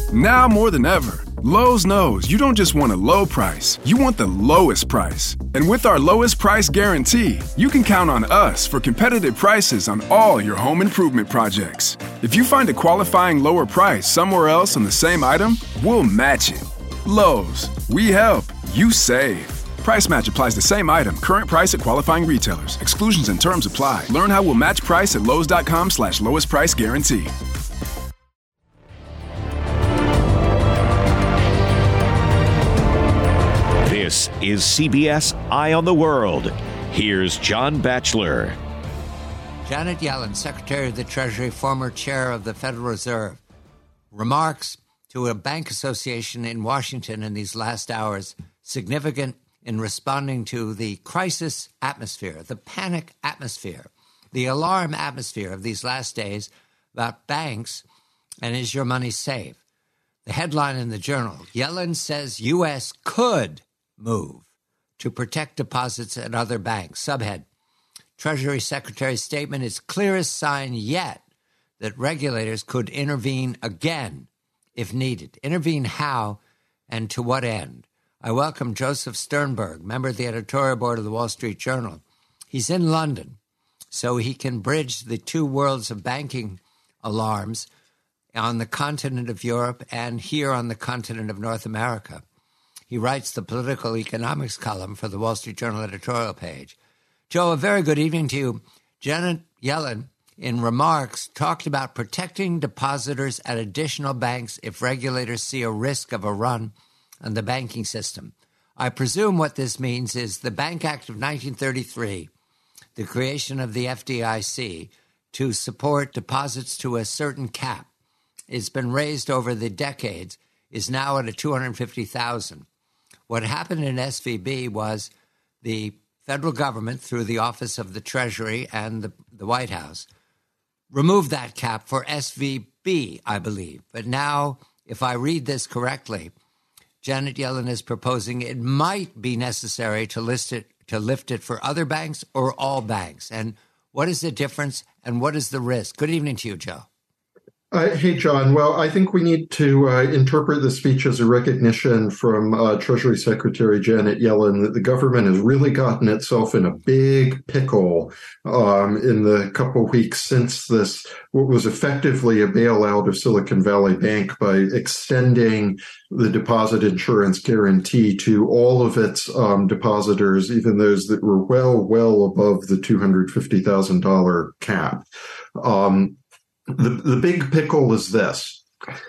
Now more than ever, Lowe's knows you don't just want a low price, you want the lowest price. And with our lowest price guarantee, you can count on us for competitive prices on all your home improvement projects. If you find a qualifying lower price somewhere else on the same item, we'll match it. Lowe's, we help, you save. Price match applies to same item. Current price at qualifying retailers. Exclusions and terms apply. Learn how we'll match price at lowes.com/lowest price guarantee. This is CBS Eye on the World. Here's John Batchelor. Janet Yellen, Secretary of the Treasury, former chair of the Federal Reserve, remarks to a bank association in Washington in these last hours, significant in responding to the crisis atmosphere, the panic atmosphere, the alarm atmosphere of these last days about banks and is your money safe? The headline in the Journal, Yellen says U.S. could move to protect deposits at other banks. Subhead, Treasury Secretary's statement is clearest sign yet that regulators could intervene again if needed. Intervene how and to what end? I welcome Joseph Sternberg, member of the editorial board of the Wall Street Journal. He's in London, so he can bridge the two worlds of banking alarms on the continent of Europe and here on the continent of North America. He writes the political economics column for the Wall Street Journal editorial page. Joe, a very good evening to you. Janet Yellen, in remarks, talked about protecting depositors at additional banks if regulators see a risk of a run on the banking system. I presume what this means is the Bank Act of 1933, the creation of the FDIC to support deposits to a certain cap. It's been raised over the decades, is now at a $250,000. What happened in SVB was the federal government, through the Office of the Treasury and the White House, removed that cap for SVB, I believe. But now, if I read this correctly, Janet Yellen is proposing it might be necessary to lift it for other banks or all banks. And what is the difference and what is the risk? Good evening to you, Joe. Hey, John. Well, I think we need to interpret the speech as a recognition from Treasury Secretary Janet Yellen that the government has really gotten itself in a big pickle in the couple of weeks since this, what was effectively a bailout of Silicon Valley Bank by extending the deposit insurance guarantee to all of its depositors, even those that were well above the $250,000 cap. The big pickle is this.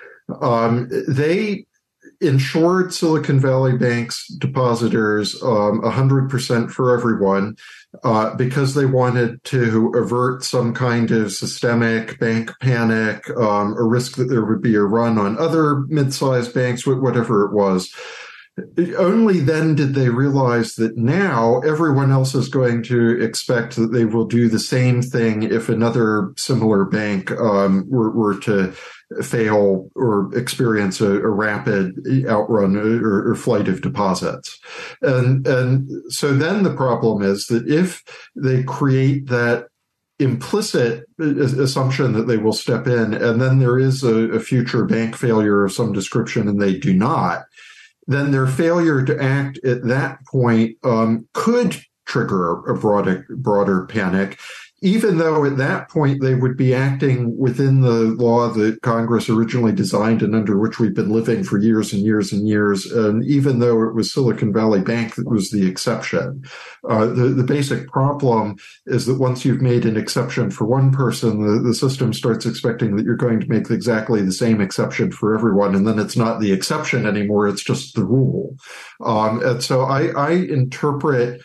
They insured Silicon Valley Bank's depositors 100% for everyone because they wanted to avert some kind of systemic bank panic, a risk that there would be a run on other mid-sized banks, whatever it was. Only then did they realize that now everyone else is going to expect that they will do the same thing if another similar bank were to fail or experience a rapid outrun or flight of deposits. And so then the problem is that if they create that implicit assumption that they will step in, and then there is a future bank failure of some description and they do not, then their failure to act at that point could trigger a broader panic, even though at that point they would be acting within the law that Congress originally designed and under which we've been living for years and years and years, and even though it was Silicon Valley Bank that was the exception. The basic problem is that once you've made an exception for one person, the system starts expecting that you're going to make exactly the same exception for everyone, and then it's not the exception anymore, it's just the rule. And so I interpret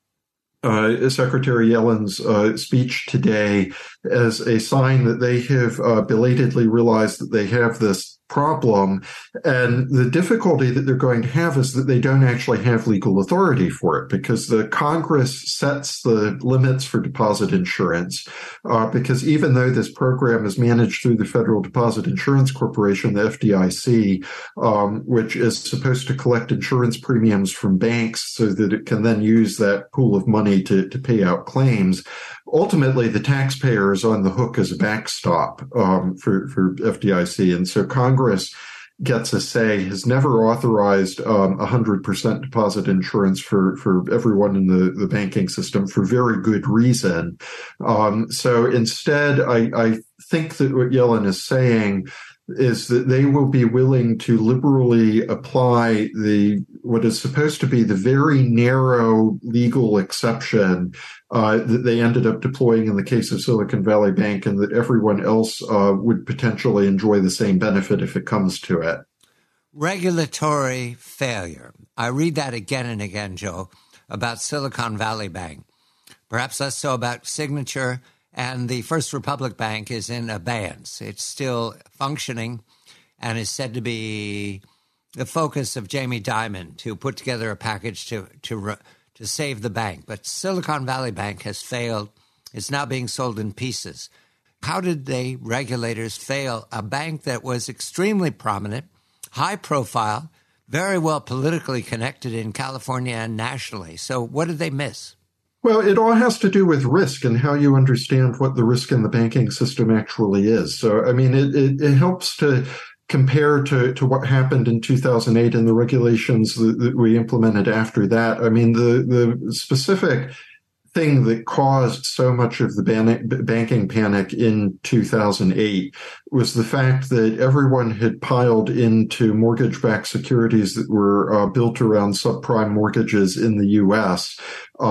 Secretary Yellen's speech today as a sign that they have belatedly realized that they have this problem. And the difficulty that they're going to have is that they don't actually have legal authority for it, because the Congress sets the limits for deposit insurance. Because even though this program is managed through the Federal Deposit Insurance Corporation, the FDIC, which is supposed to collect insurance premiums from banks so that it can then use that pool of money to pay out claims, ultimately the taxpayer is on the hook as a backstop for FDIC. And so Congress gets a say, has never authorized 100% deposit insurance for everyone in the banking system for very good reason. So instead, I think that what Yellen is saying is that they will be willing to liberally apply what is supposed to be the very narrow legal exception that they ended up deploying in the case of Silicon Valley Bank, and that everyone else would potentially enjoy the same benefit if it comes to it. Regulatory failure. I read that again and again, Joe, about Silicon Valley Bank. Perhaps less so about Signature, and the First Republic Bank is in abeyance. It's still functioning and is said to be the focus of Jamie Dimon to put together a package to save the bank. But Silicon Valley Bank has failed. It's now being sold in pieces. How did the regulators fail a bank that was extremely prominent, high profile, very well politically connected in California and nationally? So what did they miss? Well, it all has to do with risk and how you understand what the risk in the banking system actually is. So, I mean, it helps to compare to what happened in 2008 and the regulations that we implemented after that. I mean, the specific thing that caused so much of the banking panic in 2008 was the fact that everyone had piled into mortgage-backed securities that were built around subprime mortgages in the U.S.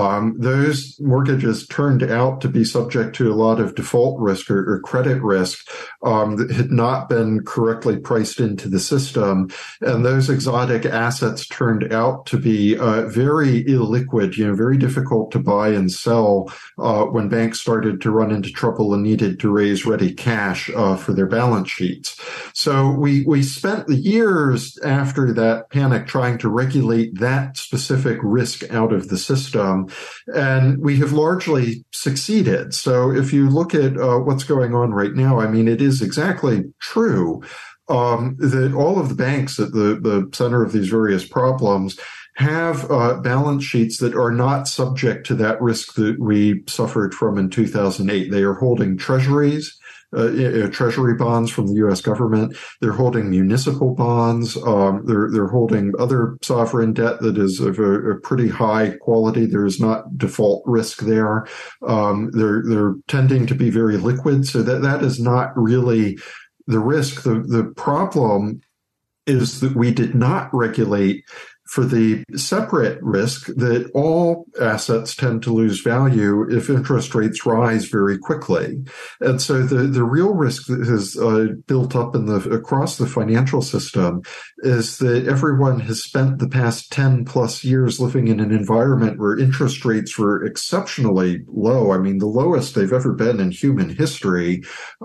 Those mortgages turned out to be subject to a lot of default risk or credit risk that had not been correctly priced into the system. And those exotic assets turned out to be very illiquid, very difficult to buy and sell when banks started to run into trouble and needed to raise ready cash for their balance sheets. So we spent the years after that panic trying to regulate that specific risk out of the system. And we have largely succeeded. So if you look at what's going on right now, I mean, it is exactly true that all of the banks at the center of these various problems have balance sheets that are not subject to that risk that we suffered from in 2008. They are holding treasuries, treasury bonds from the U.S. government. They're holding municipal bonds. They're holding other sovereign debt that is of a pretty high quality. There is not default risk there. They're tending to be very liquid, so that is not really the risk. The problem is that we did not regulate for the separate risk that all assets tend to lose value if interest rates rise very quickly. And so the real risk that has built up across the financial system is that everyone has spent the past 10 plus years living in an environment where interest rates were exceptionally low. I mean, the lowest they've ever been in human history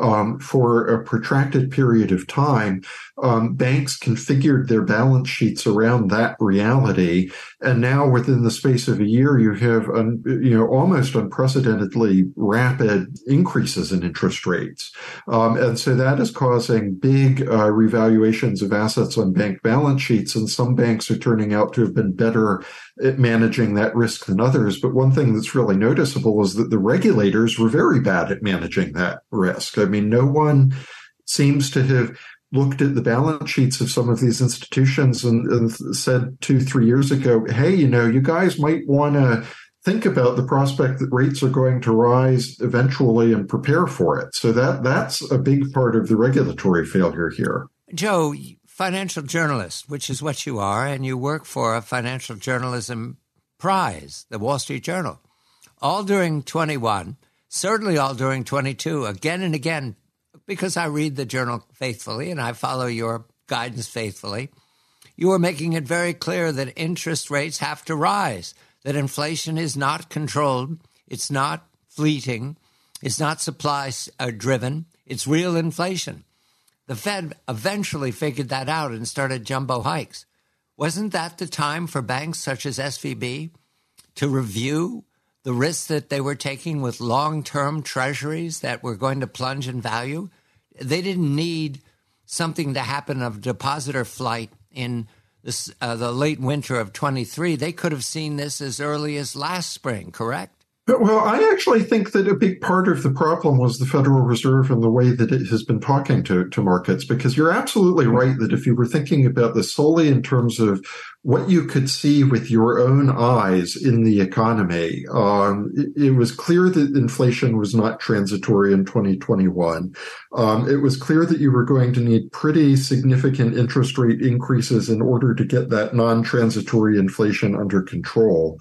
for a protracted period of time. Banks configured their balance sheets around that reality, and now within the space of a year, you have almost unprecedentedly rapid increases in interest rates, and so that is causing big revaluations of assets on bank balance sheets. And some banks are turning out to have been better at managing that risk than others. But one thing that's really noticeable is that the regulators were very bad at managing that risk. I mean, no one seems to have looked at the balance sheets of some of these institutions and said 2-3 years ago, hey, you guys might want to think about the prospect that rates are going to rise eventually and prepare for it. So that's a big part of the regulatory failure here. Joe, financial journalist, which is what you are, and you work for a financial journalism prize, the Wall Street Journal. All during 21, certainly all during 22, again and again, because I read the journal faithfully and I follow your guidance faithfully, you are making it very clear that interest rates have to rise, that inflation is not controlled, it's not fleeting, it's not supply-driven, it's real inflation. The Fed eventually figured that out and started jumbo hikes. Wasn't that the time for banks such as SVB to review the risks that they were taking with long-term treasuries that were going to plunge in value? They didn't need something to happen of depositor flight in the late winter of 23. They could have seen this as early as last spring, correct? Well, I actually think that a big part of the problem was the Federal Reserve and the way that it has been talking to markets, because you're absolutely right that if you were thinking about this solely in terms of what you could see with your own eyes in the economy, it was clear that inflation was not transitory in 2021. It was clear that you were going to need pretty significant interest rate increases in order to get that non-transitory inflation under control.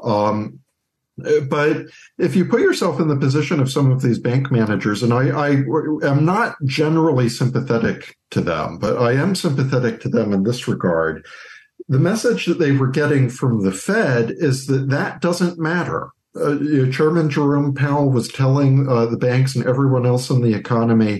But if you put yourself in the position of some of these bank managers, and I am not generally sympathetic to them, but I am sympathetic to them in this regard. The message that they were getting from the Fed is that doesn't matter. Chairman Jerome Powell was telling the banks and everyone else in the economy,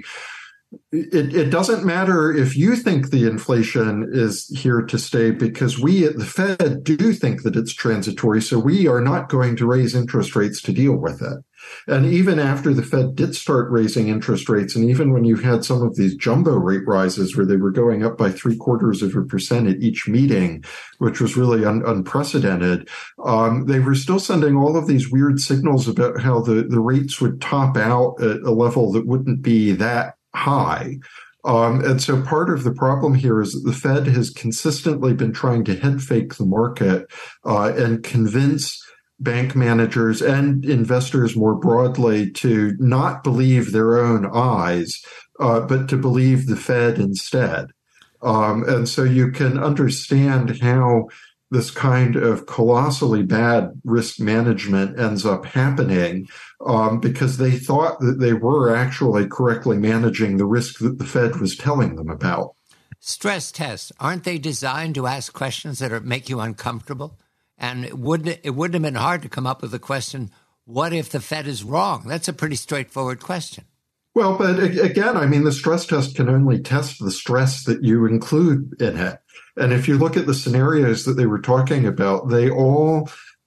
it doesn't matter if you think the inflation is here to stay, because we at the Fed do think that it's transitory, so we are not going to raise interest rates to deal with it. And even after the Fed did start raising interest rates, and even when you had some of these jumbo rate rises where they were going up by 0.75% at each meeting, which was really unprecedented, they were still sending all of these weird signals about how the rates would top out at a level that wouldn't be that high. And so part of the problem here is that the Fed has consistently been trying to head fake the market and convince bank managers and investors more broadly to not believe their own eyes, but to believe the Fed instead. And so you can understand how this kind of colossally bad risk management ends up happening because they thought that they were actually correctly managing the risk that the Fed was telling them about. Stress tests, aren't they designed to ask questions that make you uncomfortable? And it wouldn't have been hard to come up with a question, what if the Fed is wrong? That's a pretty straightforward question. Well, but again, I mean, the stress test can only test the stress that you include in it. And if you look at the scenarios that they were talking about, they all,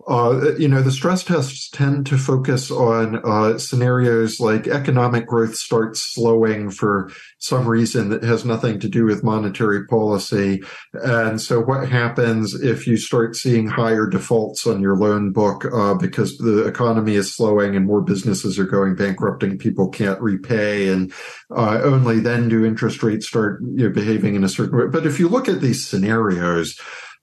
the stress tests tend to focus on scenarios like economic growth starts slowing for some reason that has nothing to do with monetary policy. And so what happens if you start seeing higher defaults on your loan book because the economy is slowing and more businesses are going bankrupt and people can't repay, and only then do interest rates start behaving in a certain way. But if you look at these scenarios,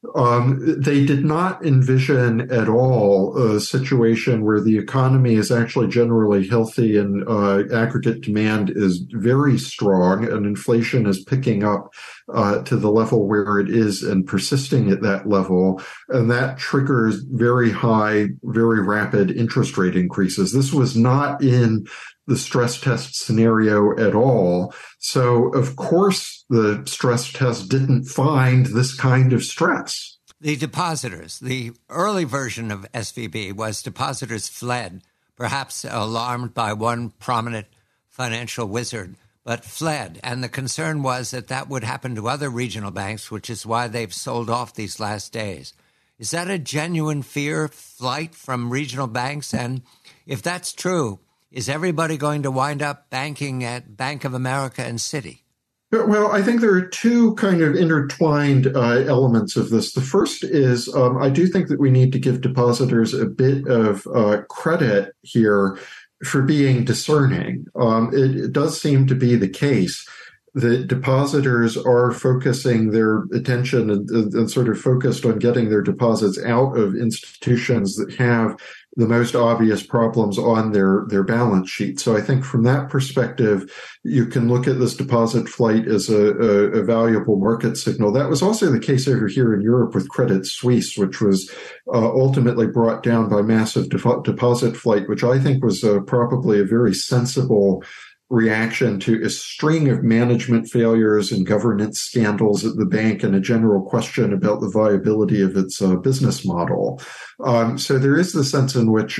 they did not envision at all a situation where the economy is actually generally healthy and aggregate demand is very strong and inflation is picking up to the level where it is and persisting at that level. And that triggers very high, very rapid interest rate increases. This was not in the stress test scenario at all. So, of course, the stress test didn't find this kind of stress. The depositors, the early version of SVB was depositors fled, perhaps alarmed by one prominent financial wizard, but fled. And the concern was that would happen to other regional banks, which is why they've sold off these last days. Is that a genuine fear, flight from regional banks? And if that's true, is everybody going to wind up banking at Bank of America and Citi? Well, I think there are two kind of intertwined elements of this. The first is I do think that we need to give depositors a bit of credit here for being discerning. It does seem to be the case that depositors are focusing their attention and sort of focused on getting their deposits out of institutions that have the most obvious problems on their balance sheet. So I think from that perspective, you can look at this deposit flight as a valuable market signal. That was also the case over here in Europe with Credit Suisse, which was ultimately brought down by massive deposit flight, which I think was probably a very sensible reaction to a string of management failures and governance scandals at the bank and a general question about the viability of its business model. So there is the sense in which,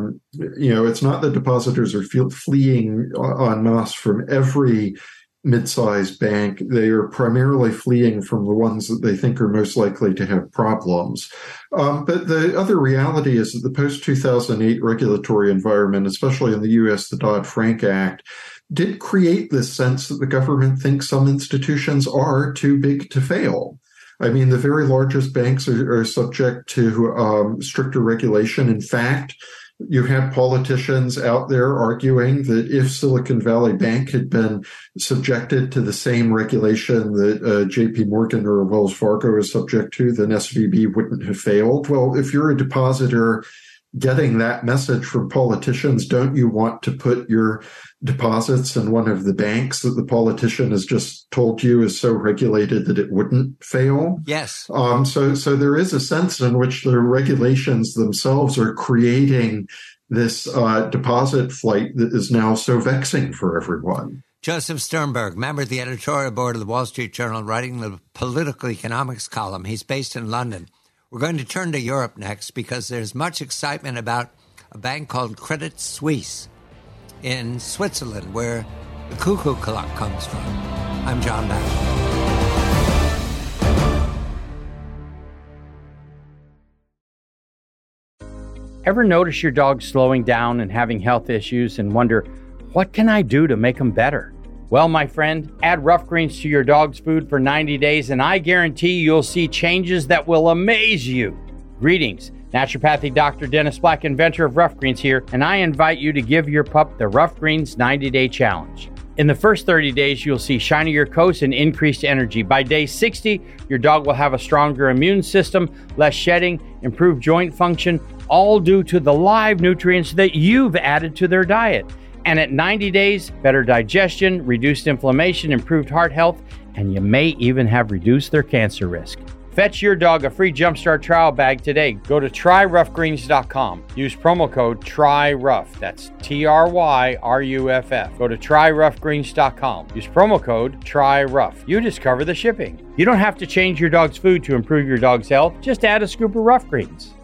it's not that depositors are fleeing en masse from every mid-sized bank. They are primarily fleeing from the ones that they think are most likely to have problems. But the other reality is that the post-2008 regulatory environment, especially in the U.S., the Dodd-Frank Act, did create this sense that the government thinks some institutions are too big to fail. I mean, the very largest banks are subject to stricter regulation. In fact, You had politicians out there arguing that if Silicon Valley Bank had been subjected to the same regulation that JP Morgan or Wells Fargo is subject to, then SVB wouldn't have failed. Well, if you're a depositor getting that message from politicians, don't you want to put your deposits in one of the banks that the politician has just told you is so regulated that it wouldn't fail? Yes. So there is a sense in which the regulations themselves are creating this deposit flight that is now so vexing for everyone. Joseph Sternberg, member of the editorial board of the Wall Street Journal, writing the political economics column. He's based in London. We're going to turn to Europe next because there's much excitement about a bank called Credit Suisse in Switzerland, where the cuckoo clock comes from. I'm John Batchelor. Ever notice your dog slowing down and having health issues and wonder, what can I do to make them better? Well, my friend, add Rough Greens to your dog's food for 90 days and I guarantee you'll see changes that will amaze you. Greetings, naturopathic Dr. Dennis Black, inventor of Rough Greens here, and I invite you to give your pup the Rough Greens 90-day challenge. In the first 30 days, you'll see shinier coats and increased energy. By day 60, your dog will have a stronger immune system, less shedding, improved joint function, all due to the live nutrients that you've added to their diet. And at 90 days, better digestion, reduced inflammation, improved heart health, and you may even have reduced their cancer risk. Fetch your dog a free Jumpstart trial bag today. Go to tryroughgreens.com. Use promo code TRYROUGH. That's TRYRUFF. Go to tryroughgreens.com. Use promo code TRYROUGH. You discover the shipping. You don't have to change your dog's food to improve your dog's health. Just add a scoop of Rough Greens.